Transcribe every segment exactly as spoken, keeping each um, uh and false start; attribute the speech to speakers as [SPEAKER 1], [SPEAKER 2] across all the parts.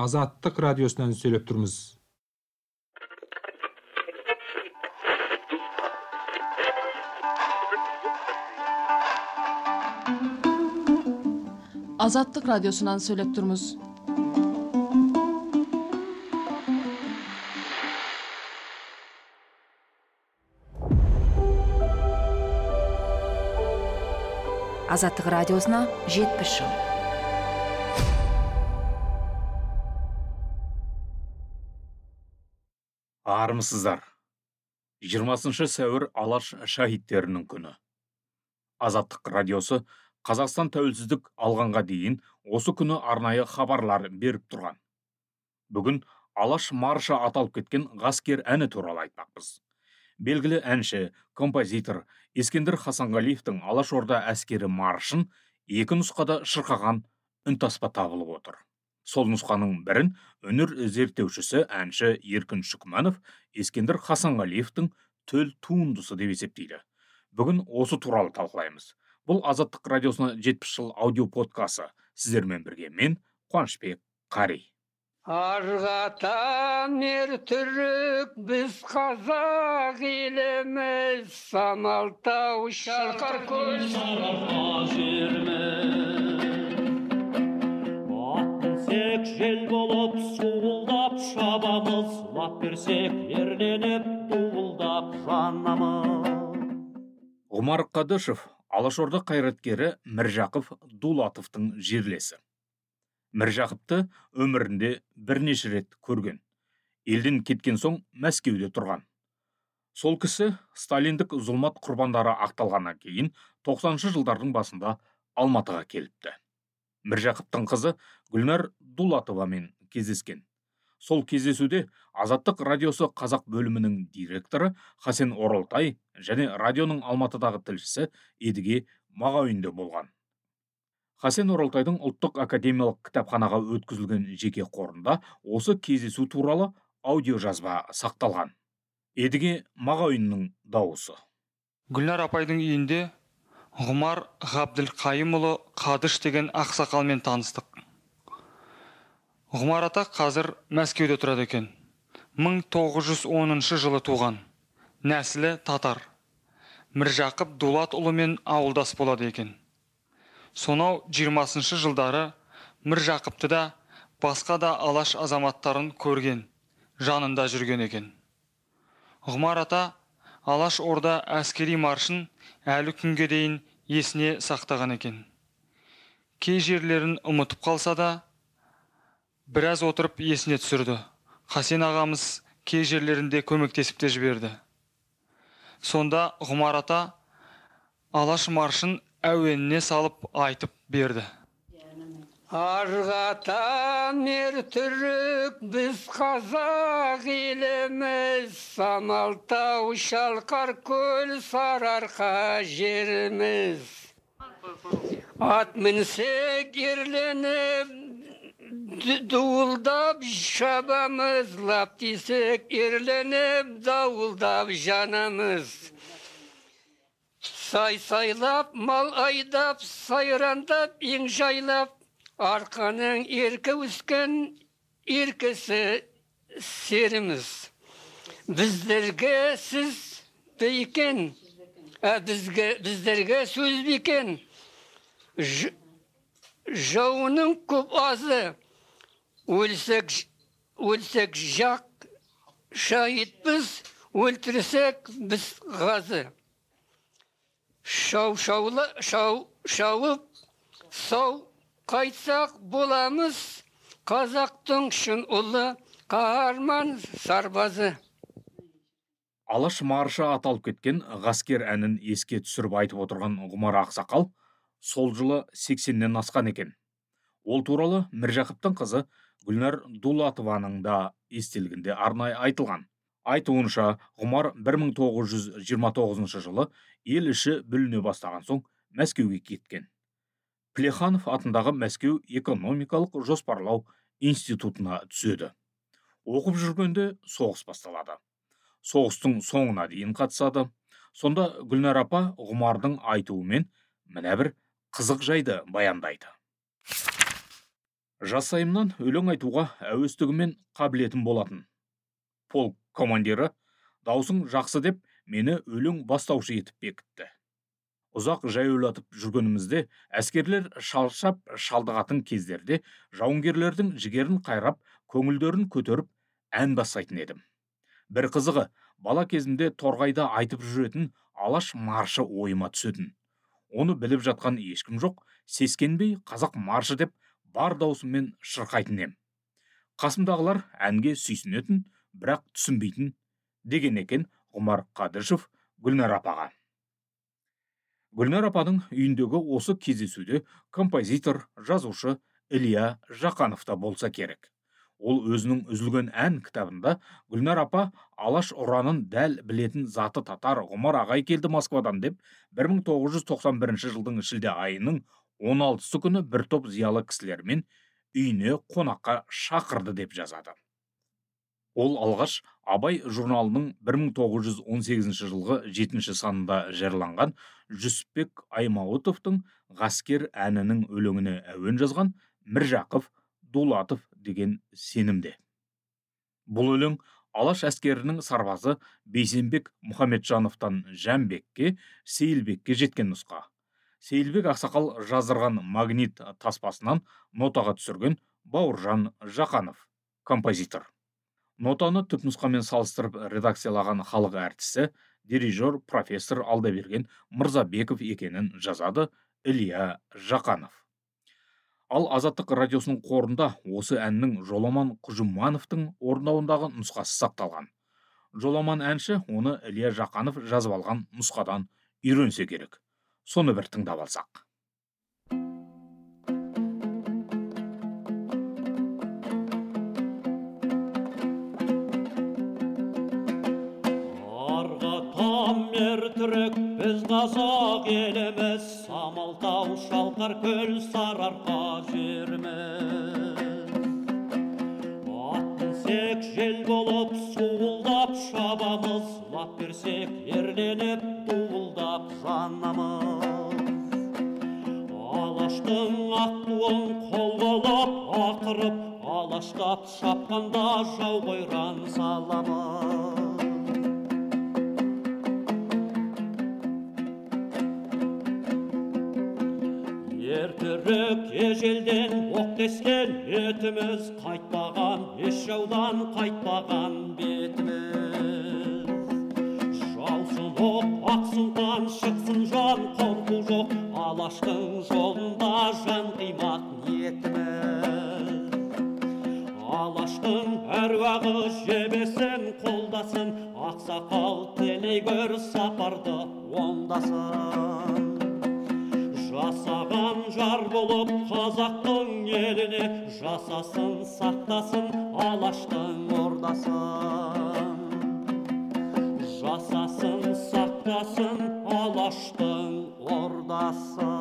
[SPEAKER 1] Азаттык радиосунан сүйлөп турмуз.
[SPEAKER 2] Азаттык радиосунан сүйлөп турмуз.
[SPEAKER 3] Азаттык радиосуна жетимиш жыл.
[SPEAKER 4] Армысыздар. жиырмасыншы сәуір Алаш шахиттерінің күні. Азаттык радиосы Қазақстан тәуелсіздік алғанға дейін осы күні арнайы хабарлар беріп тұрған. Бүгін Алаш маршы аталып кеткен ғаскер әні туралы айтпақпыз. Белгілі әнші, композитор Ескендір Хасанғалиевтің Алашорда әскері маршын екі нұсқада шырқаған үнтаспа табылып отыр. Сол нұсқаның бірін өнер зерттеушісі әнші Еркін Шүкманов Ескендір Хасанғалиевтің төл туындысы деп есептейді. Бүгін осы туралы талқылаймыз. Бұл Азаттык радиосына жетпіс жыл аудио подкасы. Сіздермен бірге мен Қуанышбек Қари.
[SPEAKER 5] Арғатан ер түрік біз қазақ еліміз, Самалтау шалқар көл
[SPEAKER 6] сарыарқа жеріміз. Аттынсек жел болып суылдап шабамыз, лап берсек ерленіп дуылдап жанамыз.
[SPEAKER 4] Ғұмар Қадышев Алашорда қайраткері Міржақып Дулатовтың жерлесі. Міржақыпты өмірінде бірнеше рет көрген. Елден кеткен соң Мәскеуде тұрған. Сол кісі сталиндік зұлмат құрбандары ақталғаннан кейін тоқсаныншы жылдардың басында Алматыға келіпті. Міржақыптың қызы Гүлнар Дулатовамен кездескен. Сол кездесуде Азаттык радиосы қазақ бөлімінің директоры Хасен Оралтай және радионың Алматыдағы тілшісі Едіге Мағауинде болған. Хасен Оралтайдың ұлттық академиялық кітапханаға өткізілген жеке қорында осы кездесу туралы аудио жазба сақталған. Едіге Мағауиннің дауысы.
[SPEAKER 7] Гүлнар апайдың үйінде Ғұмар Ғабдылқайымұлы Қадыш деген ақсақалмен таныстық. Ғұмар ата қазір Мәскеуде тұрады екен. мың тоғыз жүз оныншы жылы туған. Нәсілі татар. Міржақып Дулатұлымен ауылдас болады екен. Сонау жиырмасыншы жылдары Міржақыпты да басқа да алаш азаматтарын көрген, жанында жүрген екен. Ғұмар ата Алаш орда әскери маршын әлі күнге дейін есіне сақтаған екен. Кей жерлерін ұмытып қалса да, біраз отырып есіне түсірді. Хасен ағамыз кей жерлерінде көмектесіп те жіберді. Сонда Ғұмар ата Алаш маршын әуеніне салып айтып берді.
[SPEAKER 5] Арғатан ер түрік біз қазақ еліміз, Самалтау шалқар көл сарыарқа жеріміз. Ат мінсек ерленіп дуылдап шабамыз, лап тисек ерленіп дауылдап жанамыз. Сай-сайлап, мал айдап, сайрандап, ең жайлап, арқаның еркі өскен еркісі серіміз. Біздерге сіз бейкен, біздерге сөз бейкен. Жауының көп азы, өлсек жақ, шайытпыз, өлтірсек біз ғазы. Шау-шауып, сау қайтсақ боламыз, қазақтың шын ұлы қаһарман сарбазы.
[SPEAKER 4] Алаш маршы аталып кеткен ғаскер әнін еске түсіріп айтып отырған Ғұмар ақсақал сол жылы сексеннен асқан екен. Ол туралы Міржақыптың қызы Гүлнар Дулатованың да естелігінде арнайы айтылған. Айтуынша, Ғұмар бір мың тоғыз жүз жиырма тоғызыншы жылы ел іші бүліне бастаған соң Мәскеуге кеткен. Плеханов атындағы Мәскеу экономикалық жоспарлау институтына түседі. Оқып жүргенде соғыс басталады. Соғыстың соңына дейін қатысады. Сонда Гүлнар апа Ғұмардың айтуымен мына бір қызық жайды баяндайды. Жасайымнан өлең айтуға әуестігі мен қабілетім болатын. Полк командирі даусың жақсы деп мені өлең бастаушы етіп бекітті. Ұзақ жаяулатып жүргенімізде әскерлер шалшап шалдығатын кездерде жауынгерлердің жігерін қайрап, көңілдерін көтеріп ән бастайтын едім. Бір қызығы, бала кезімде торғайда айтып жүретін алаш маршы ойыма түсетін. Оны біліп жатқан ешкім жоқ, сескенбей қазақ маршы деп бар даусыммен шырқайтын ем. Қасымдағылар әнге сүйсінетін, бірақ түсінбейтін деген екен Ғұмар Қадышев Гүлнар апаға. Гүлнар апаның үйіндегі осы кездесуде композитор, жазушы Илья Жақанов та болса керек. Ол өзінің үзілген ән кітабында Гүлнар апа алаш ұранын дәл білетін заты татар Ғұмар ағай келді Москвадан деп бір мың тоғыз жүз тоқсан бірінші жылдың шілде айының он алтысы күні бір топ зиялы кісілермен үйіне қонаққа шақырды деп жазады. Ол алғаш Абай журналының бір мың тоғыз жүз он сегізінші жылғы жетінші санында жарияланған Жүсіпбек Аймауытовтың Ғаскер әнінің өлеңіне әуен жазған Міржақып Дулатов деген сенімде. Бұл өлең алаш әскерінің сарбазы Бейсенбек Мұхамеджановтан Жәмбекке, Сейілбекке жеткен нұсқа. Сейілбек ақсақал жаздырған магнит таспасынан нотаға түсірген Бауыржан Жақанов, композитор. Нотаны түпнұсқамен салыстырып редакциялаған халық әртісі, дирижер профессор Алдаберген Мырзабеков екенін жазады Илья Жақанов. Ал Азаттық радиосының қорында осы әннің Жоламан Құжымановтың орындауындағы нұсқасы сақталған. Жоламан әнші оны Илья Жақанов жазып алған нұсқадан үйренсе керек. Соны бір тыңдап алсақ.
[SPEAKER 6] Түрік біз қазақ еліміз, Самалтау шалқар көл сарыарқа жеріміз. Аттынсек жел болып суылдап шабамыз, лап берсек ерленіп дуылдап жанамыз. Алаштың ақ туын қол болып ақырып, алаштап шапқанда жау қойран саламыз. Түрік ежелден оқ тескен етіміз, қайтпаған еш жаудан қайтпаған бетіміз. Жаусын оқ, ақ сұлтан шықсын жан, қорқу жоқ, алаштың жолында жан қимақ ниетіміз. Алаштың әруағы жебесін қолдасын, ақсақал тілей көр сапарды ондасын. Жасаған жар болып қазақтың еліне, жасасын, сақтасын алаштың ордасын. Жасасын, сақтасын алаштың ордасын.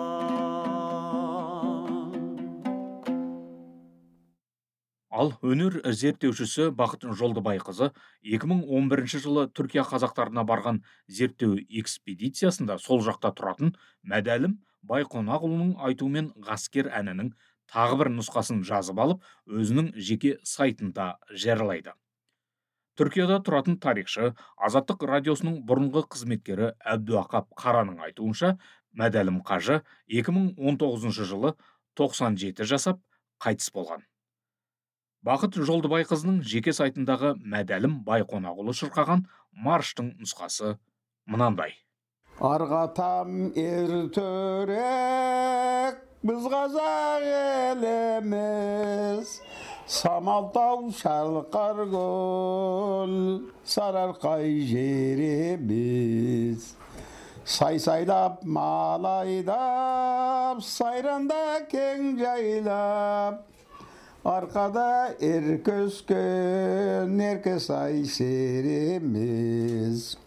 [SPEAKER 4] Ал өнер зерттеушісі Бақыт Жолдыбайқызы екі мың он бірінші жылы Түркия қазақтарына барған зерттеу экспедициясында сол жақта тұратын Мәдәлім Байқонақұлының айтуымен Ғаскер әнінің тағы бір нұсқасын жазып алып, өзінің жеке сайтында жариялайды. Түркияда тұратын тарихшы, Азаттық радиосының бұрынғы қызметкері Әбдуақап Қараның айтуынша, Мәдәлім қажы екі мың он тоғызыншы жылы тоқсан жеті жасап қайтыс болған. Бақыт Жолдыбайқызының жеке сайтындағы Мәдәлім Байқонақұлы шырқаған марштың нұсқасы мынандай.
[SPEAKER 8] Арғатам ертерек, біз қазақ еліміз, Самалтау шалқар көл, сарыарқай жеріміз. Сай-сайлап, малайдап, сайранда кең жайлап, арқада еркөскен, еркесай серіміз.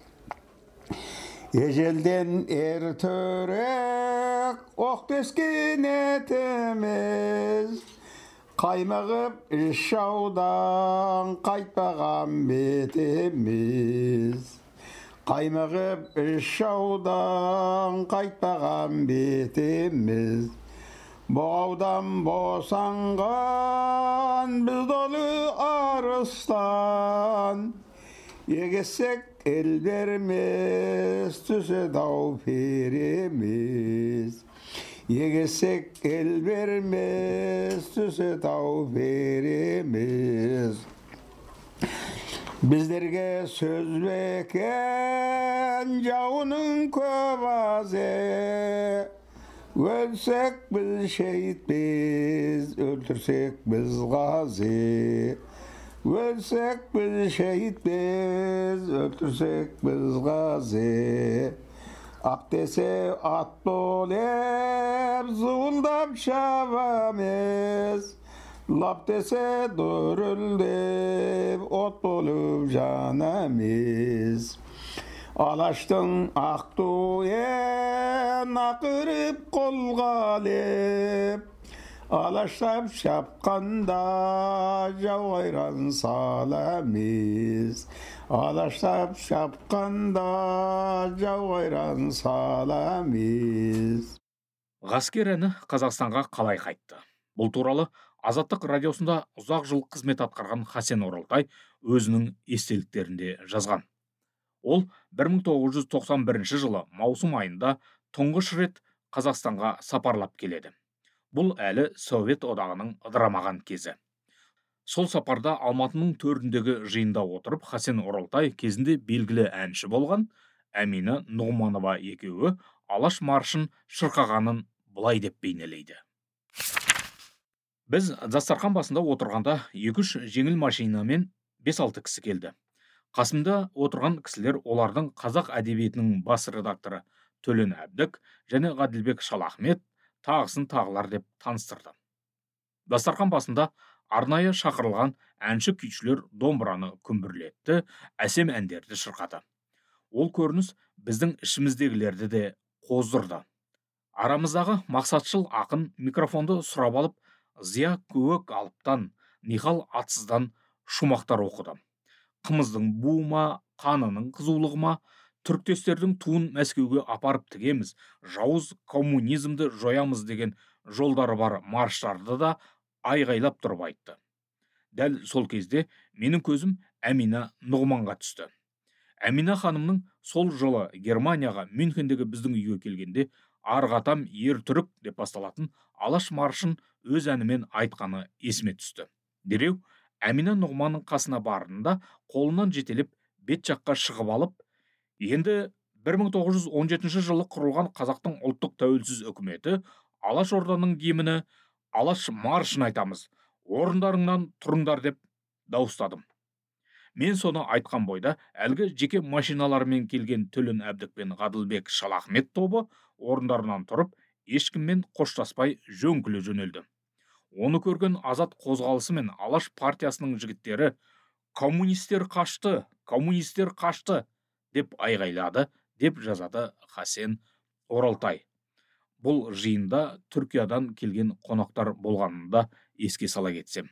[SPEAKER 8] Ежелден ертерек оқ тескен етіміз, қаймығып іш жаудан қайтпаған бетіміз. Қаймығып іш жаудан қайтпаған бетіміз. Boğavdan boğsangan biz dolu arıstan. Yegesek el vermez tüse dav veremez. Yegesek el vermez tüse dav veremez. Bizlerge söz veken cavunun kövazı. Ölsek biz şehit biz, öldürsek biz gazi. Ölsek biz şehit biz, öldürsek biz gazi. Ak dese at dolep, zıvıldap şavamız. Lap dese dörüldep, ot bolup canamız. Alaştın aktuyen, akırıp kolgalip. Alaştap şapkanda, javayran salamız. Alaştap şapkanda, javayran salamыз.
[SPEAKER 4] Ғаскер әні Қазақстанға қалай қайтты? Бұл туралы Азаттық радиосында ұзақ жыл қызмет атқарған Хасен Оралтай өзінің естеліктерінде жазған. Ол бір мың тоғыз жүз тоқсан бірінші жылы маусым айында тұңғыш рет Қазақстанға сапарлап келеді. Бұл әлі Совет одағының ыдырамаған кезі. Сол сапарда Алматының төріндегі жиында отырып, Хасен Оралтай кезінде белгілі әнші болған Әмина Нұғманова екеуі Алаш маршын шырқағанын былай деп бейнелейді. Біз дастархан басында отырғанда екі-үш жеңіл машинамен бес-алты кісі келді. Қасымда отырған кісілер олардың қазақ әдебиетінің бас редакторы Төлен Әбдік және Ғаділбек Шалахмет тағысын тағылар деп таныстырды. Дастархан басында арнайы шақырылған әнші күйшілер домбыраны күмбірлетті, әсем әндерді шырқады. Ол көрініс біздің ішіміздегілерді де қоздырды. Арамыздағы мақсатшыл ақын микрофонды сұрап алып, Зия көк алыптан, Нихал атсыздан шумақтар оқыды. Қымыздың буыма, қанының қызулығыма, түріктестердің туын Мәскеуге апарып тігеміз, жауыз коммунизмді жоямыз деген жолдары бар марштарды да айғайлап тұрып айтты. Дәл сол кезде менің көзім Әмина Нұғманға түсті. Әмина ханымның сол жылы Германияға Мюнхендегі біздің үйге келгенде Арғатам ер түрік деп басталатын Алаш маршын өз әнімен айтқаны есіме түсті. Дереу Әмина Нұғманның қасына барында қолынан жетелеп бет жаққа шығып алып, енді бір мың тоғыз жүз он жетінші жылы құрылған Қазақтың ұлттық тәуелсіз үкіметі Алаш орданың гимні Алаш маршын айтамыз, орындарыңнан тұрыңдар деп дауыстадым. Мен соны айтқан бойда әлгі жеке машиналармен келген Төлен Әбдік пен Ғаділбек Шалахмет тобы орындарынан тұрып, ешкіммен қоштаспай жөңкіле жөнелді. Оны көрген Азат қозғалысы мен Алаш партиясының жігіттері «Коммунистер қашты, коммунистер қашты» деп айғайлады, деп жазады Хасен Оралтай. Бұл жиында Түркиядан келген қонақтар болғанында еске сала кетсем.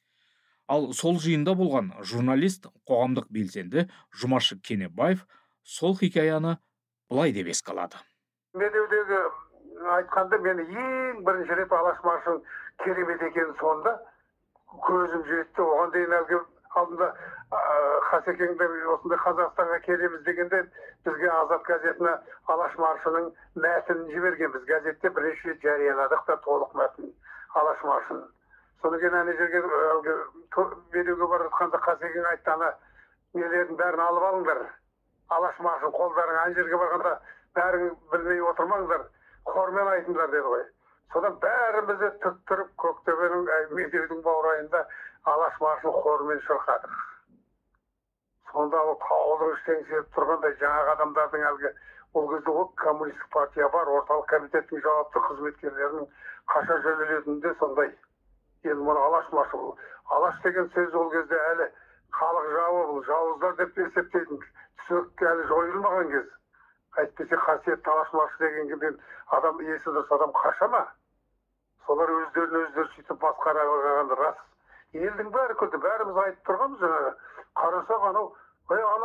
[SPEAKER 4] Ал сол жиында болған журналист, қоғамдық белсенді Жұмашы Кенебаев сол хикаяны былай деп еске алады.
[SPEAKER 9] Медеудегі айтқанда мені ең бірінші рет Алаш маршын керемет екенін сонда көзім жетті. Оған дейін әлгі алдында Хасекеңді осындай Қазақстанға келеміз дегенде бізге Азат газетіне Алаш маршының мәтінін жіберген. Біз газетте бірінші рет жарияладық та толық мәтін Алаш маршының. Соны кейін ана жерге медеуге бара жатқанда Хасекең айтты, ана нелердің бәрін алып алыңдар. Алаш маршын қолдарың ана жерге барғанда бәрің білмей отырмаңдар, хормен айтыңдар деді ғой. Содан бәрімізді түттіріп Көктөбенің медеудің баурайында Алаш маршын хормен шырқадық. Сонда ол таудың іштен сеп тұрғандай жаңағы адамдардың әлгі ол кезде ол коммунистік партия бар, орталық комитеттің жауапты қызметкерлерінің қаша жөнелетінінде сондай. Енді мұны Алаш маршы бұл. Алаш деген сөз ол кезде әлі халық жауы, бұл жауыздар деп есептейтін. Түсінік әлі жойылмаған кез. Әйтпесе қасиетті Алаш маршы дегеннен адам есі дұрыс адам қаша ма? Солар өздерін өздері сөйтіп масқара қылғаны рас. Елдің бәрі күлді, бәріміз айтып тұрғанбыз жаңағы. Қарасақ анау, ой аналар ана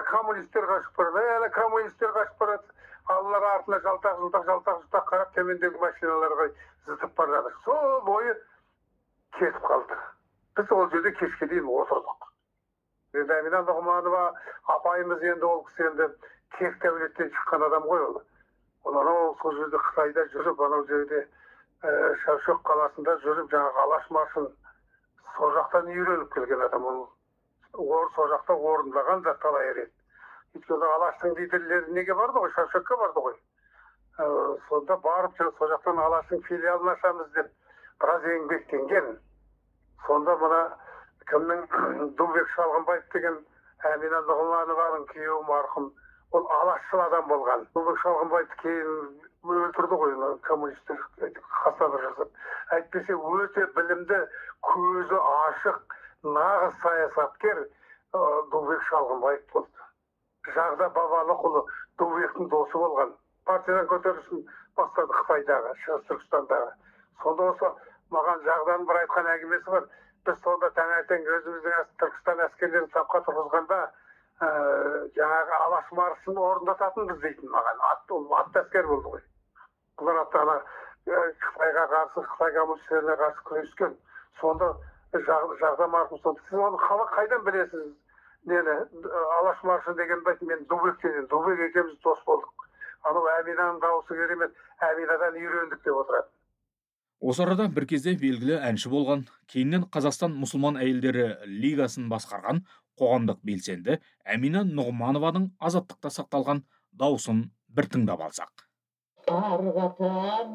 [SPEAKER 9] коммунисттер қашып барады, әлі коммунисттер қашып барады. Аллар артына жалтақ жылтақ жалтақ жылтақ қарап төмендегі машиналарға зытып бара жатыр. Сол бойы кетіп қалды. Біз ол жерде кешке дейін отырдық. Енді Әмина Нұғманова апайымыз енді ол кісі енді кек дәулеттен шыққан адам ғой ол. Ол анау сол жерде Қытайда жүріп, анау жерде Шәушек қаласында жүріп, жаңағы Алаш маршын сол жақтан үйреніп келген адам. Ол сол жақта орындаған да талай рет. Өйткені Алаштың лидерлері неге барды ғой, Шәушекке барды ғой. Сонда барып жүріп, сол жақтан Алаштың филиалын ашамыз деп біраз еңбектенген. Сонда мына кімнің Дулбек Шалғынбаев деген Әмина Нұғманованың күйеуі марқұм, ол алашшыл адам болған. Дулбек Шалғынбаевты кейін өлтірді ғой, коммунистер қасабыр жасап. Әйтпесе өте білімді, көзі ашық, нағыз саясаткер Дулбек Шалғынбаев болды. Жағда Бабалықұлы Дулбектің досы болған. Партиядан көтерілісін бастады Қытайдағы, Шығыс Түркістандағы. Сонда осы маған Жағдан бір айтқан әңгімесі бар. Біз сонда таңертең өзіміздің Түркістан әскерлерін сапқа тұрғызғанда жаңағы Алаш маршын орындататынбыз дейтін маған. Атты әскер болды ғой. Бұлар аттана Қытайға қарсы, Қытай коммунистеріне қарсы күрескен. Сонда Жағда марқұм сонда. Сіз оны қайдан білесіз? Нені, Алаш маршы дегенді айтын, мен Дулбектен, Дулбек екеуміз дос болдық. Анау Әминаның дауысы керемет, Әминадан үйрендік деп отырады.
[SPEAKER 4] Осы арада бір кезде белгілі әнші болған, кейіннен Қазақстан мұсылман әйелдері лигасын басқарған қоғамдық белсенді Әмина Нұғманованың азаттықта сақталған дауысын бір тыңдап алсақ.
[SPEAKER 10] Арғата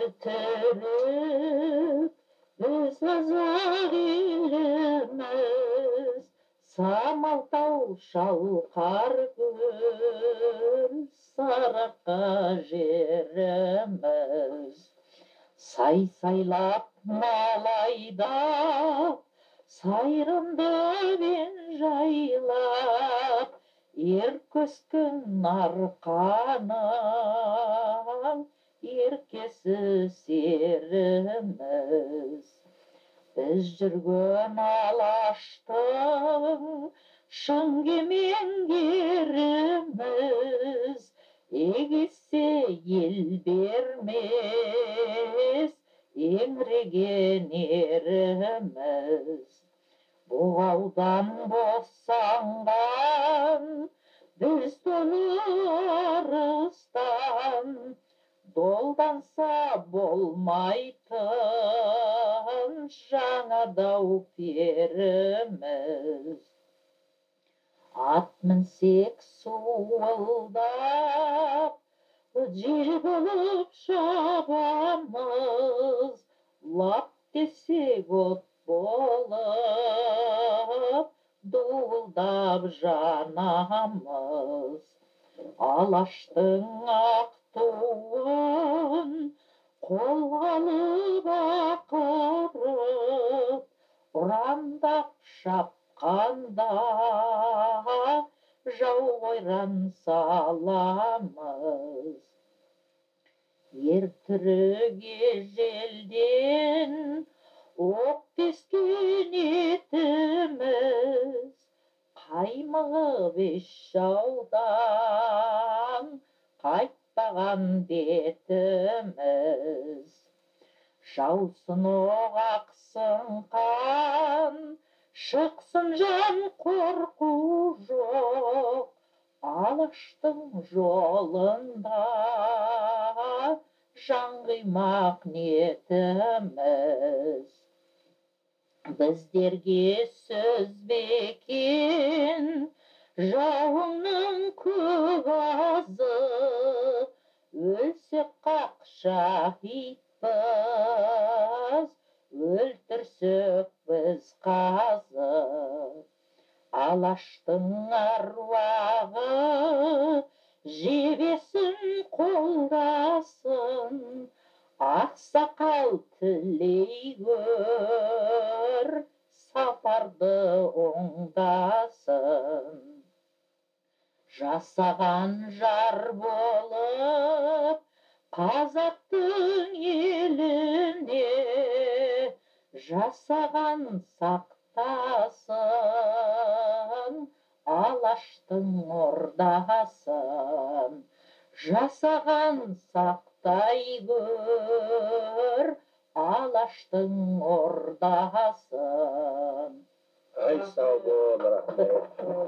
[SPEAKER 10] мертіріп, біз қазақ еліміз, самалтау шалқар гүл, сарыарқа жеріміз. Сай-сайлап малайдап, сайрандабен жайлап, ер көскен арқаның еркесі серіміз. Біз жүрген алаштың шын кемеңгеріміз, егесе ел бермес, еңіреген еріміз. Бұғаудан босанған, біз толарыстан, долданса болмайтын жаңа дау періміз. Ат мінсек суылдап, жел болып шабамыз, лап десек от болып, дуылдап жанамыз. Алаштың ақ туын қолға алып ақырып, ұрандап шапқанда жау ойран саламыз. Ер түріге желден оқ тескен етіміз, қаймығып еш жаудан қайтпаған бетіміз. Жаусын оқ ақсын қан, шықсын жан қорқу жоқ, алаштың жолында жан қимақ ниетіміз. Біздерге сөз бекен жауыңның көк азы, өлсек қақ шахитпіз, өлтірсек біз қазы. Алаштың аруағы жебесін қолдасын, ақсақал тілей көр, сапарды оңдасын. Жасаған жар болып қазақтың еліне, жасаған сақтасын алаштың ордасын, жасаған сақтай көр, алаштың ордасын.
[SPEAKER 11] Ай, сау бол, рахмет.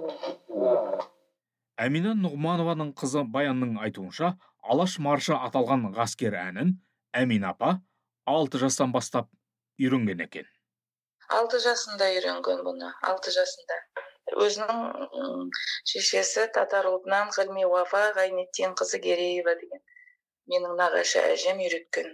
[SPEAKER 4] Әмина Нұғманованың қызы Баянның айтуынша, Алаш маршы аталған ғаскер әнін Әмина апа алты жастан бастап үйренген екен.
[SPEAKER 12] алты жасында үйренген бұны, алты жасында. Өзінің шешесі татар ұлтынан Ғылми Уафа Ғайнеттин қызы Гереева деген менің нағашы әжем үйреткен.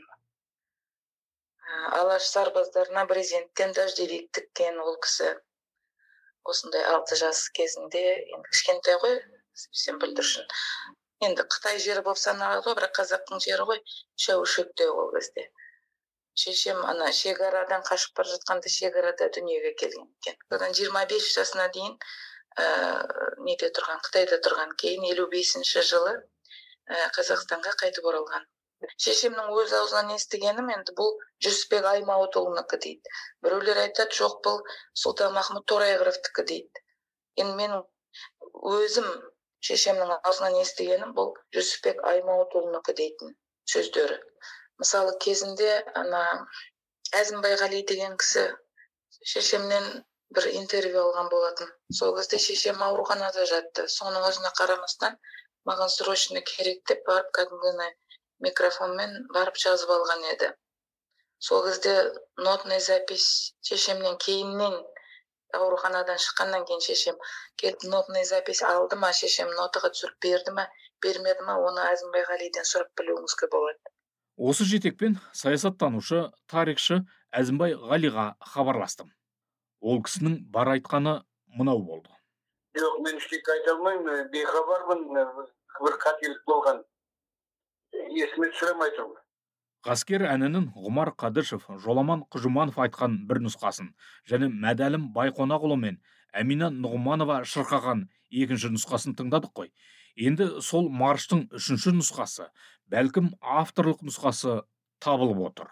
[SPEAKER 12] Алаш сарбаздарына брезенттен дәжделік тіккен ол кісі. Осындай алты жас кезінде, енді кішкентай ғой, сен бүлдіршін. Енді Қытай жері болып саналады ғой, бірақ қазақтың жері ғой, шәуішектеу ол кезде. Шешем ана шекарадан қашып бара жатқанда шекарада дүниеге келген екен. Содан жиырма бес жасына дейін неде тұрған, Қытайда тұрған, кейін елу бесінші жылы Қазақстанға қайтып оралған. Шешемнің өз аузынан естігенім енді бұл Жүсіпбек Аймауытұлынікі дейді. Біреулер айтады, жоқ бұл Сұлтанмахмұт Торайғыровтікі дейді. Енді менің өзім шешемнің аузынан естігенім бұл Жүсіпбек Аймауытұлынікі дейтін сөздері. Мысалы кезінде ана Әзімбайғали деген кісі шешемнен бір интервью алған болатын. Сол кезде шешем ауруханада жатты. Соның өзіне қарамастан маған срочно керек деп барып кәдімгі микрофонмен барып жазып алған еді. Сол кезде нотный запись шешемнен кейіннен ауруханадан шыққаннан кейін шешем келіп нотный запись алды ма, шешем нотаға түсіріп берді ма, бермеді ма, оны Әзімбайғалиден сұрап білуіңізге болады.
[SPEAKER 4] Осы жетекпен саясаттанушы, тарихшы Әзімбай Ғалиға хабарластым. Ол кісінің бар айтқаны мынау болды.
[SPEAKER 11] Жоқ, мен ештеңе айта алмаймын, бейхабармын, бір қателік болған. Есіме түсіремей тұрмын.
[SPEAKER 4] Ғаскер әнінің Ғұмар Қадышев, Жоламан Құжыманов айтқан бір нұсқасын, және Мәдәлім Байқонақұлы мен Әмина Нұғманова шырқаған екінші нұсқасын тыңдадық қой. Енді сол марштың үшінші нұсқасы, бәлкім авторлық нұсқасы табылып отыр.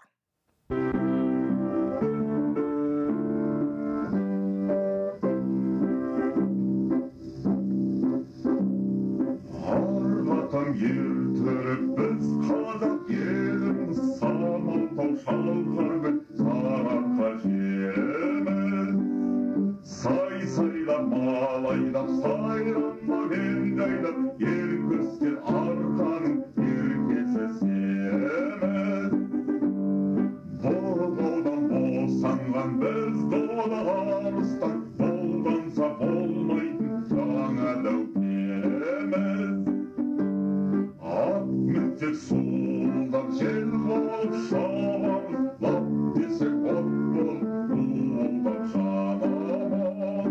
[SPEAKER 13] Арғатан ертіріп біз қазақ еліміз, самалтау шалқар біз сарыарқа жеріміз. Сай-сайда малайдап, сайран-мамен жайдап, ер көстер арқаның еркесі серіміз. Бұлаудан босанған біз доламыстан, болданса болмайтын жаңа дәутеріміз. Ат мүттер суылдап жел болып шабамыз, лап десек от болып дуылдап жанамыз.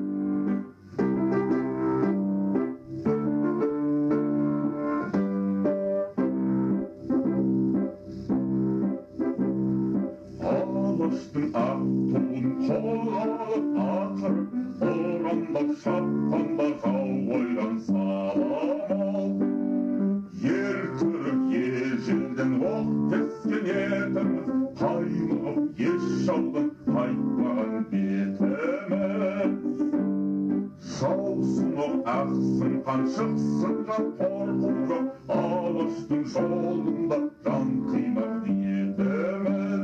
[SPEAKER 13] Алаштың ақ туын қолға алып ақырып, ұрандап шапқанда жау ойран саламыз. Ер түрік ежелден оқ тескен етіміз, қаймығып еш жаудан қайтпаған бетіміз. Жаусын оқ ақсын қан шықсын жан қорқу жоқ, алаштың жолында жан қимақ ниетіміз.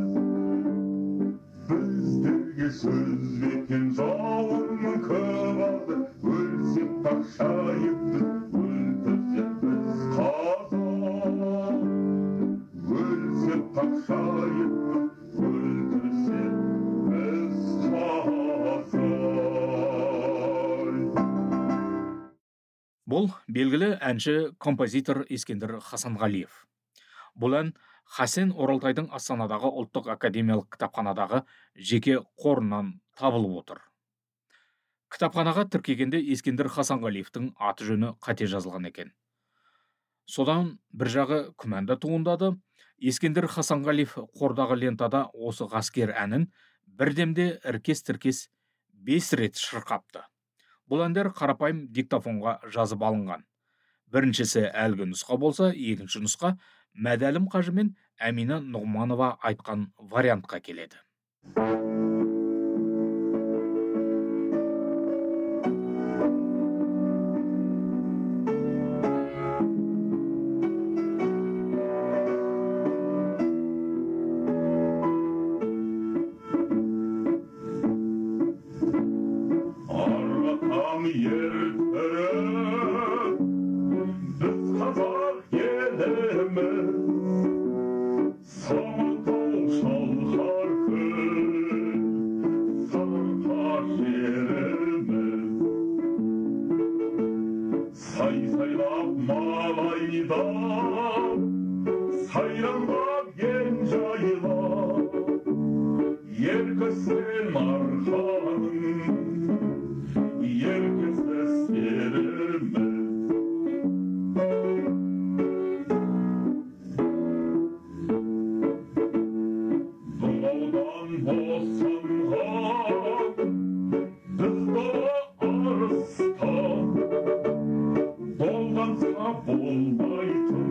[SPEAKER 13] Біздерге сөз беткен жауының көбады, өлсек патшайымбыз, өлтірсек біз қазақ. Өлсек патшайымбыз, өлтірсек біз қазақ.
[SPEAKER 4] Бұл белгілі әнші композитор Ескендір Хасанғалиев. Бұл ән Хасен Оралтайдың Астанадағы ұлттық академиялық кітапханадағы жеке қорынан табылып отыр. Кітапханаға тіркегенде Ескендір Хасанғалиевтің аты жөні қате жазылған екен. Содан бір жағы күмәнді туындады. Ескендір Хасанғалиев қордағы лентада осы ғаскер әнін бірдемде іркес-тіркес бес рет шырқапты. Бұл әндер қарапайым диктофонға жазып алынған. Біріншісі әлгі нұсқа болса, екінші нұсқа Мәдәлім қажы мен Әмина Нұғманова айтқан вариантқа келеді.
[SPEAKER 13] жетіріп біз қазақ еліміз саматау шалқар күн сарқар жеріміз сай сайлап малайдап сайрандап ен жайлап еркісен арқаның еркісі серіміз дұлаудан босанған біз дұла арыстан болғанса болмайтын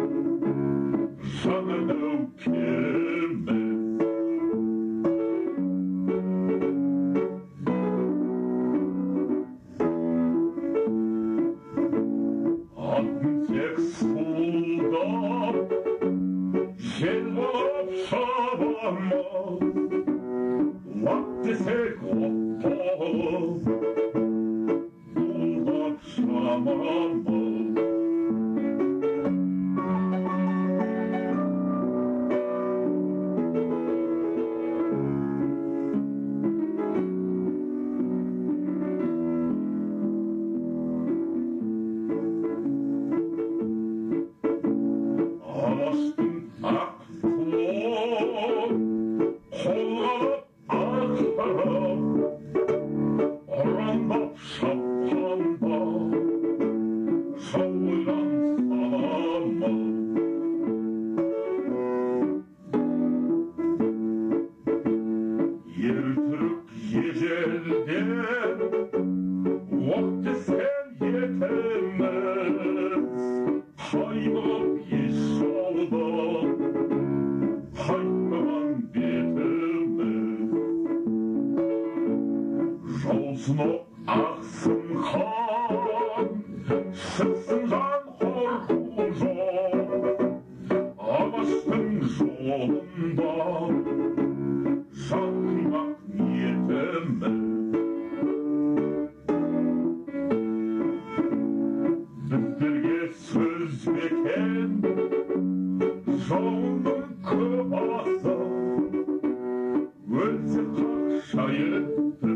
[SPEAKER 13] жаңа нөкеріміз атын тек суылдап жел болып шабамыз лап десек от болып бұлдап шамамыз алаштың ақ туын қолға алып ақтарып ұрандап шапқанда жауған саламыз ертүрік ежелден оқ тескен етіміз қаймығып еш жаудан қайтпаған бетіміз жаусың оқ ақсын хан шықсын жан қорқу жоқ алаштың жолында жан қимақ ниетіміз біздерге сөз бекен жауының көп асы өлсе қақшайыпты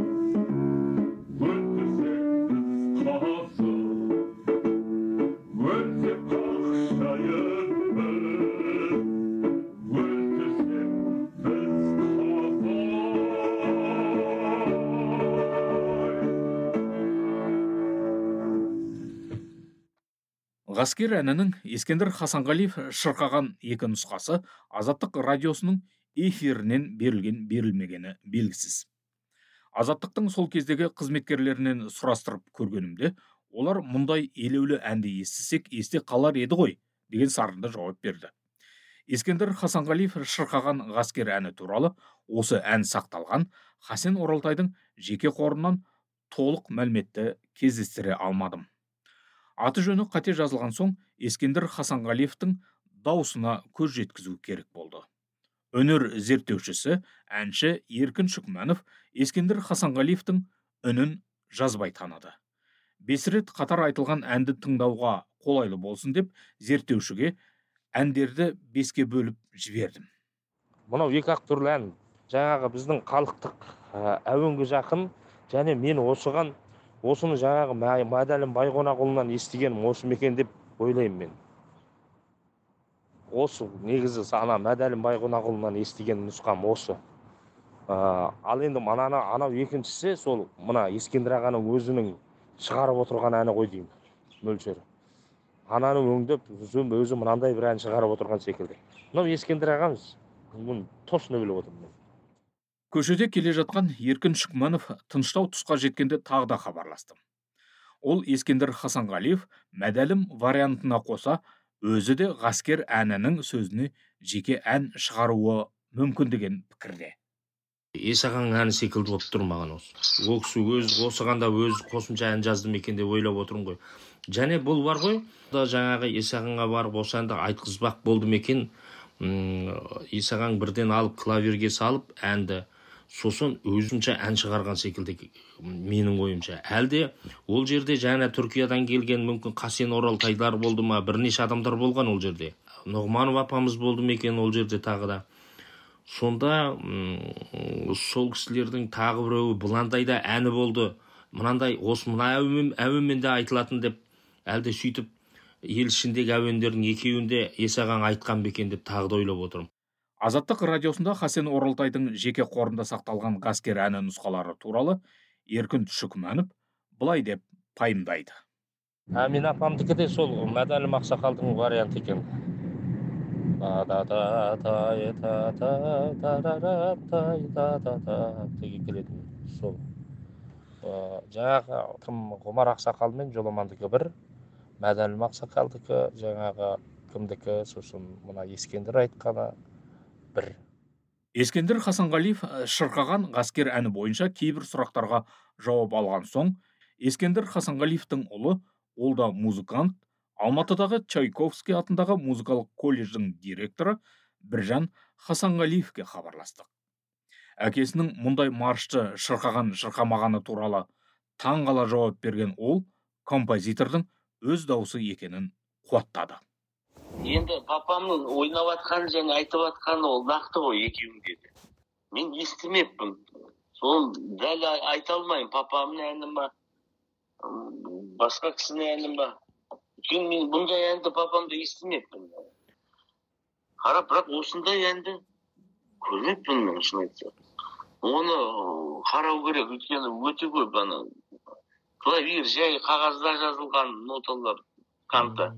[SPEAKER 13] өлтірсек біз қасы өлсе қақшайыпты өлтірсек біз қасы
[SPEAKER 4] Ғаскер әнінің Ескендір Хасанғалиев шырқаған екі нұсқасы Азаттық радиосының эфирінен берілген берілмегені белгісіз. Азаттықтың сол кездегі қызметкерлерінен сұрастырып көргенімде, олар мұндай елеулі әнді естісек есте қалар еді ғой деген сарында жауап берді. Ескендір Хасанғалиев шырқаған Ғаскер әні туралы осы ән сақталған Хасен Оралтайдың жеке қорынан толық мәліметті кездестіре алмадым. Аты жөні қате жазылған соң Ескендір Хасанғалиевтің даусына көз жеткізу керек болды. Өнер зерттеушісі, әнші Еркін Шүкманов Ескендір Хасанғалиевтің үнін жазбай таныды. Бес рет қатар айтылған әнді тыңдауға қолайлы болсын деп, зерттеушіге әндерді беске бөліп жібердім.
[SPEAKER 14] Мынау екі ақ түрлі ән, жаңағы біздің халықтық әуенге жақын, және мен осыған осыны жаңағы Мәдәлім Байғонақұлынан естігенім осы мекен деп ойлаймын мен. Осы негізі ана Мәдәлім Байғонақұлынан естіген нұсқам осы. Ал енді ананы анау екіншісі сол мына Ескендір ағаның өзінің шығарып отырған әні ғой деймін, мөлшері. Ананы өңдеп, өзі мынандай бір ән шығарып отырған секілді. Мынау Ескендір ағамыз, мұны точно біліп отырмын.
[SPEAKER 4] Көшеде келе жатқан Еркін Шүкманов тыныштау тұсқа жеткенде тағы да хабарластым. Ол Ескендір Хасанғалиев Мәдәлім вариантына қоса, өзі де Ғаскер әнінің сөзіне жеке ән шығаруы мүмкін деген пікірде.
[SPEAKER 14] Есаған әні секілді болып тұр маған осы. Ол кісі өз осығанда өз қосымша ән жазды екен деп ойлап отырмын ғой. Және бұл бар ғой, да жаңағы Есағанға барып осы әнді айтқызбақ болды екен. Есаған бірден алып клаверге салып әнді сосын өзінше ән шығарған секілді менің ойымша. Әлде ол жерде жаңа Түркиядан келген мүмкін Қасен Оралтайлар болды ма, бірнеше адамдар болған ол жерде. Нұғманов апамыз болды ма екен ол жерде тағы да. Сонда сол кісілердің тағы біреуі бұландай да әні болды. Мынандай осы мына әуенмен де айтылатын деп, әлде сөйтіп ел ішіндегі әуендердің екеуінде Есағаң айтқан бекен деп тағы да ойлап отырмын.
[SPEAKER 4] Азаттық радиосында Қасен Оралтайдың жеке қорында сақталған ғаскер әні нұсқалары туралы Еркін Шүкіманов былай деп пайымдайды.
[SPEAKER 14] Әмин апамдікі де сол Мәдәлім Ақсақалдың варианты екен. Теге келетін сол. Жаңағы кім Ғұмар Ақсақал мен Жоламандікі бір, Мәдәлім Ақсақалдікі, жаңағы кімдікі, сосын мына Ескендір айтқаны бір.
[SPEAKER 4] Ескендір Хасанғалиев шырқаған ғаскер әні бойынша кейбір сұрақтарға жауап алған соң, Ескендір Хасанғалиевтің ұлы, ол да музыкант, Алматыдағы Чайковский атындағы музыкалық колледждің директоры Біржан Хасанғалиевке хабарластық. Әкесінің мұндай маршты шырқаған шырқамағаны туралы таңғала жауап берген ол, композитордың өз дауысы екенін қуаттады.
[SPEAKER 11] Енді папамның ойнап атқаны және айтып атқаны ол нақты ғой екеуінде де. Мен естімеппін. Соны дәл айта алмаймын, папамның әні ма, басқа кісінің әні ма. Өйткені мен бұндай әнді папамды естімеппін. Қарап, бірақ осындай әнді көрмеппін мен шын айтсам. Оны қарау керек, өйткені өте көп ана клавир, жай қағазда жазылған ноталар канта.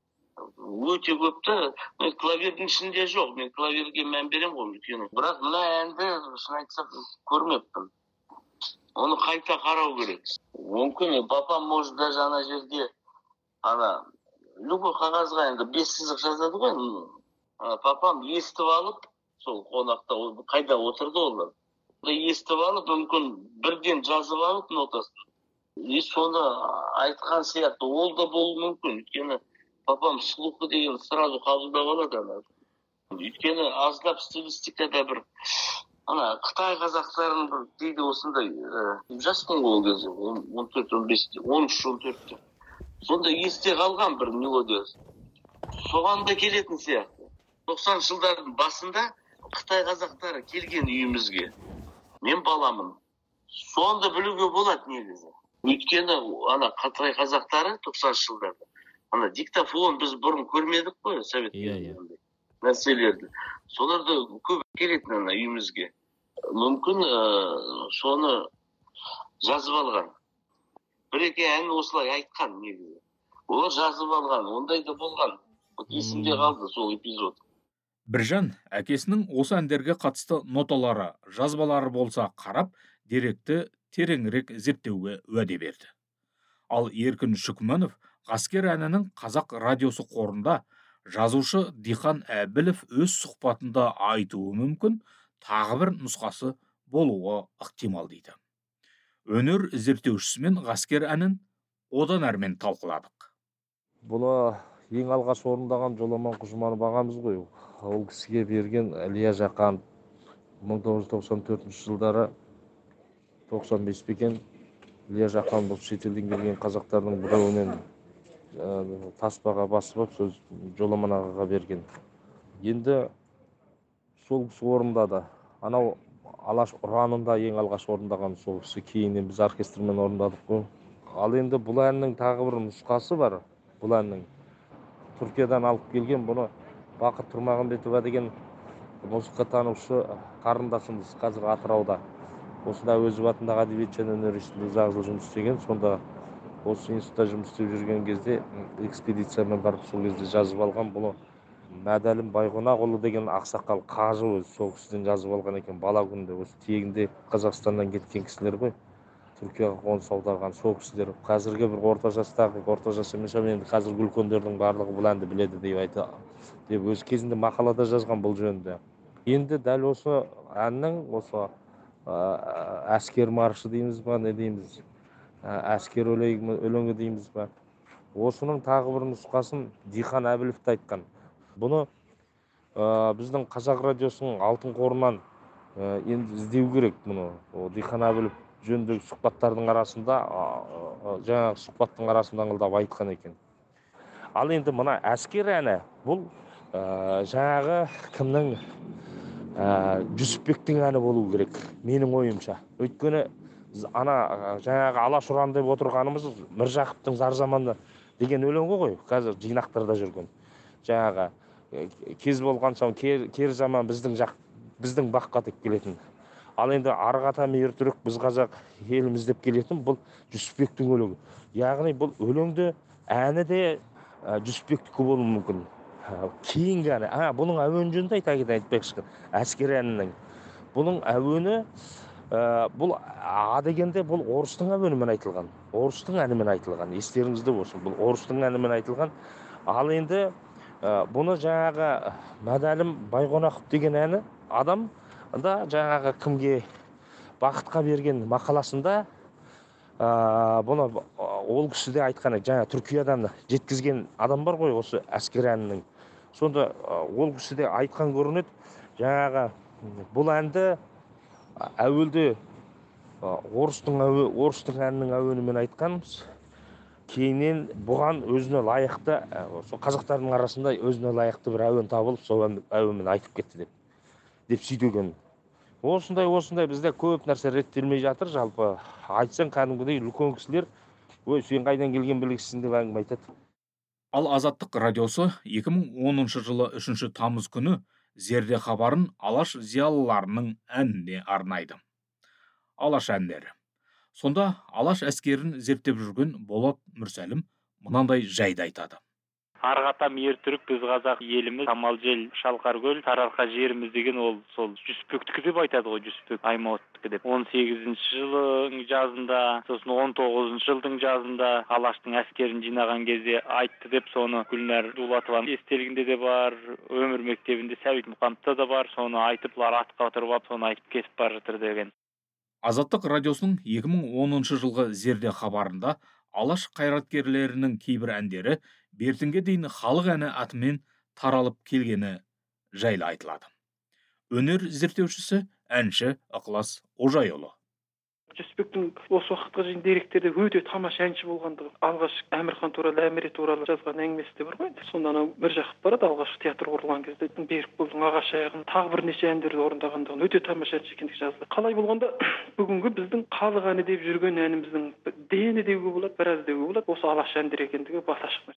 [SPEAKER 11] Өте көпті, мен клавирдің ішінде жоқ, мен клавирге мән берем ғой, өйткені. Бірақ мына әнді шын айтсам көрмеппін. Оны қайта қарау керек. Мүмкін папам может даже ана жерде ана любой қағазға енді бес сызық жазады ғой. Папам естіп алып, сол қонақта қайда отырды олар. Естіп алып, мүмкін бірден жазып алып нотасын. И соны айтқан сияқты ол да болуы мүмкін. Өйткені папам слухы деген сразу қабылдап алады ана. Өйткені аздап стилистикада бір ана Қытай қазақтарын бір дейді осындай жаспын ол кезде он төрт он бес он үш он төртте. Сонда есте қалған бір мелодиясы. Соған да келетін сияқты. тоқсаныншы жылдардың басында Қытай қазақтары келген үйімізге. Мен баламын. Сонда білуге болады негізі. Өйткені ана Қытай қазақтары тоқсаныншы жылдарда. Ана диктофон біз бұрын көрмедік қой, совет кезінде. Нәрселерді. Соларды көп келетін ана үйімізге. Мүмкін соны жазып алған. Бір-екі ән осылай айтқан негізі. Олар жазып алған, ондай да болған. Есімде қалды сол эпизод.
[SPEAKER 4] Біржан әкесінің осы әндерге қатысты ноталары, жазбалары болса қарап, деректі тереңірек зерттеуге уәде берді. Ал Еркін Шүкіманов ғаскер әнінің қазақ радиосы қорында жазушы Дихан Әбілов өз сұхбатында айтуы мүмкін, тағы бір нұсқасы болуы ықтимал дейді. Өнер зерттеушісімен ғаскер әнін одан әрмен талқыладық.
[SPEAKER 14] Бұны ең алғаш орындаған Жоламан Құжманов ағамыз ғой. Ол кісіге берген Илья Жақан мың тоғыз жүз тоқсан төртінші жылдары тоқсан бес бекен Илья Жақан бұл шетелден келген қазақтардың біреуінен таспаға басып сөз Жоламан ағаға берген. Енді сол кісі орындады. Анау Алаш ұранында ең алғаш орындаған сол кісі, кейіннен біз оркестрмен орындадық қой. Ал енді бұл әннің тағы бір нұсқасы бар. Бұл әннің Түркиядан алып келген, бұны Бақыт Тұрмағанбетова деген музыка танушы қарындасымыз қазір Атырауда. Осында Әуезов атындағы әдебиет және өнер институтында ұзақ жыл жұмыс істеген. Сонда осы институтта жұмыс істеп жүрген кезде экспедициямен барып сол кезде жазып алған. Бұны Мәдәлім Байғонақұлы деген ақсақал қажы өзі сол кісіден жазып алған екен бала күнінде. Осы тегінде Қазақстаннан кеткен кісілер ғой. Түркияға қоныс аударған сол кісілер. Қазіргі бір орта жастағы, орта жас емес, енді қазіргі үлкендердің барлығы бұл әнді біледі деп айты. Деп өз кезінде мақалада жазған бұл жөнінде. Енді дәл осы әннің осы әскер маршы дейміз ба, не дейміз? Әскер өлеңі дейміз ба? Осының тағы бір нұсқасын Дихан Әбіловті айтқан. Бұны біздің қазақ радиосының алтын қорынан енді іздеу керек мұны. Дихана біліп жөндегі сұхбаттардың арасында, жаңағы сұхбаттың арасында аңылдап айтқан екен. Ал енді мына әскер әні, бұл жаңағы кімнің, Жүсіпбектің әні болу керек, менің ойымша. Өйткені ана жаңағы Алаш ұран деп отырғанымыз Міржақыптың зар заманы деген өлеңі ғой, қазір жинақтарда жүрген. Жаңағы кез болған соң кер заман біздің жақ, біздің баққа деп келетін. Ал енді арғатам ертүрік біз қазақ еліміз деп келетін бұл Жүсіпбектің өлеңі. Яғни бұл өлеңді әні де Жүсіпбектікі болуы мүмкін. Кейінгі әні, бұның әуен жөнінде айта кетейін айтпақшы, әскер әнінің. Бұның әуені бұл а дегенде бұл орыстың әуенімен айтылған. Орыстың әнімен айтылған. Естеріңізде болсын, бұл орыстың әнімен айтылған. Ал енді бұны жаңағы Мәдәлім Байқонақов деген әні адам да жаңағы кімге бақытқа берген мақаласында бұны ол кісі де айтқан, жаңа Түркиядан жеткізген адам бар ғой осы әскер әнінің. Сонда ол кісі де айтқан көрінеді, жаңағы бұл әнді әуелде орыстың орыстың әнінің әуенімен айтқанбыз. Кейіннен бұған өзіне лайықты, қазақтардың арасында өзіне лайықты бір әуен табылып, сол әуенмен айтып кетті деп деп сөйтеген. Осындай осындай бізде көп нәрсе реттелмей жатыр. Жалпы айтсаң кәдімгідей үлкен кісілер, ой, сен қайдан келген білгісің деп әңгіме айтады.
[SPEAKER 4] Ал Азаттық радиосы екі мың оныншы жылы үшінші тамыз күні Зерде хабарын Алаш зиялыларының әніне арнайды. Алаш әндері. Сонда Алаш әскерін зерттеп жүрген Болат Мүрсәлім мынандай жайды айтады.
[SPEAKER 15] Арғатам ертүрік біз қазақ еліміз, Самал жел, Шалқар көл, Сарыарқа жеріміз деген ол сол Жүсіпбектікі деп айтады ғой, Жүсіпбек Аймауыттікі деп. он сегізінші жылың жазында, сосын он тоғызыншы жылдың жазында Алаштың әскерін жинаған кезде айтты деп соны Гүлнәр Дулатованың естелігінде де бар, өмір мектебінде Сәбит Мұқановта да бар, соны айтып, атқа отырып алып, соны айтып кесіп бара жатыр деген.
[SPEAKER 4] Азаттық радиосының екі мың оныншы жылғы Зерде хабарында Алаш қайраткерлерінің кейбір әндері бертінге дейін халық әні атымен таралып келгені жайлы айтылады. Өнер зерттеушісі әнші Ықылас Ожайұлы.
[SPEAKER 16] Жүсіпбектің осы уақытқа дейін деректерде өте тамаша әнші болғандығы, алғаш Әмірхан туралы, Әміре туралы жазған әңгімесі де бар ғой. Сонда анау Міржақып барады, алғаш театр құрылған кезде Берікболдың ағаш аяғын, тағы бірнеше әндерді орындағандығын, өте тамаша әнші екендігі жазды. Қалай болғанда бүгінгі біздің халық әні деп жүрген әніміздің дені деуге болады, біраз деуге болады, осы Алаш әндері екендігі басы ашық.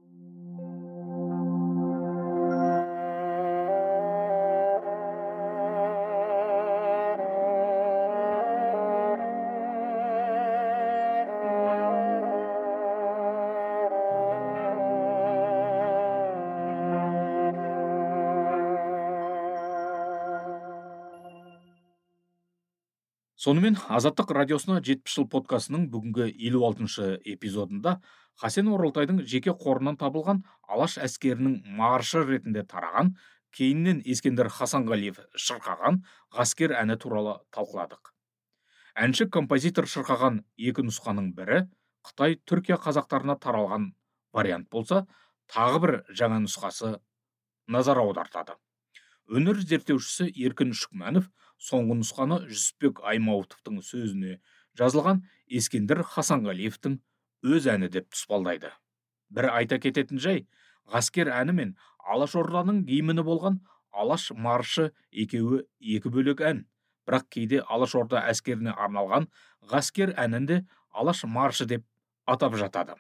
[SPEAKER 4] Сонымен Азаттық радиосына жетпіс жыл подкастының бүгінгі елу алтыншы эпизодында Хасен Оралтайдың жеке қорынан табылған Алаш әскерінің маршы ретінде тараған, кейіннен Ескендір Хасанғалиев шырқаған ғаскер әні туралы талқыладық. Әнші композитор шырқаған екі нұсқаның бірі Қытай Түркия қазақтарына таралған вариант болса, тағы бір жаңа нұсқасы назар аудартады. Өнер зерттеушісі Еркін Шүкманов соңғы нұсқаны Жүсіпбек Аймауытовтың сөзіне жазылған Ескендір Хасанғалиевтің өз әні деп тұспалдайды. Бір айта кететін жай, ғаскер әні мен Алашорданың гимні болған Алаш маршы екеуі екі бөлек ән. Бірақ кейде Алашорда әскеріне арналған ғаскер әнінде Алаш маршы деп атап жатады.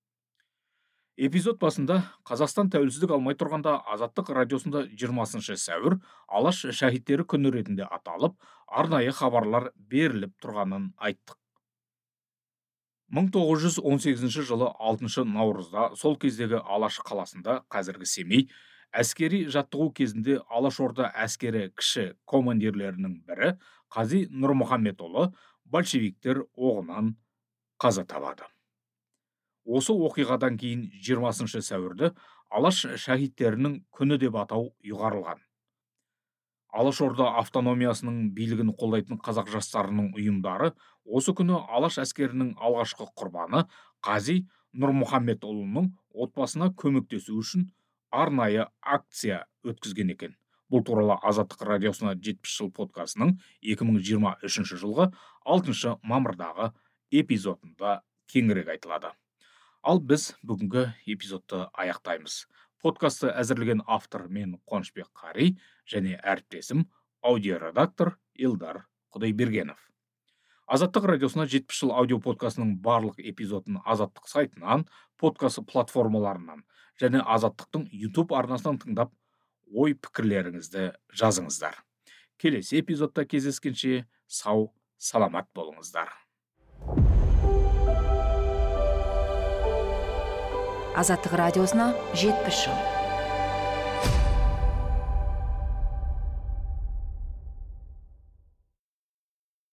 [SPEAKER 4] Эпизод басында Қазақстан тәуелсіздік алмай тұрғанда Азаттық радиосында жиырмасыншы сәуір Алаш шәһиттері күні ретінде аталып, арнайы хабарлар беріліп тұрғанын айттық. мың тоғыз жүз он сегізінші жылы алтыншы наурызда сол кездегі Алаш қаласында, қазіргі Семей, әскери жаттығу кезінде Алашорда әскері кіші командирлерінің бірі Қази Нұрмұхамедұлы большевиктер оғынан қаза табады. Осы оқиғадан кейін жиырмасыншы сәуірді Алаш шәһиттерінің күні деп атау ұйғарылған. Алашорда автономиясының билігін қолдайтын қазақ жастарының ұйымдары осы күні Алаш әскерінің алғашқы құрбаны Қази Нұрмұхамедұлының отбасына көмектесу үшін арнайы акция өткізген екен. Бұл туралы Азаттық радиосына жетпіс жыл подкастының екі мың жиырма үшінші жылғы алтыншы мамырдағы эпизодында кеңірек айтылады. Ал біз бүгінгі эпизодты аяқтаймыз. Подкасты әзірлеген автор мен Қуанышбек Қари және әріптесім аудиоредактор Илдар Құдайбергенов. Азаттық радиосына жетпіс жыл аудио подкастының барлық эпизодын Азаттық сайтынан, подкасты платформаларынан және Азаттықтың YouTube арнасынан тыңдап, ой пікірлеріңізді жазыңыздар. Келесі эпизодта кездескенше сау, саламат болыңыздар.
[SPEAKER 3] Азаттық радиосына жетпіс жыл.